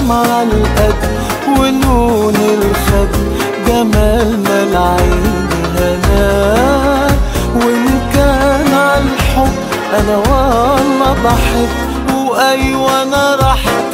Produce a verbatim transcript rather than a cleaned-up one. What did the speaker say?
الدمعة القد ولون الخد جمالنا العين هنا. وإن كان عالحب أنا والله بحب، وأيوة أنا راح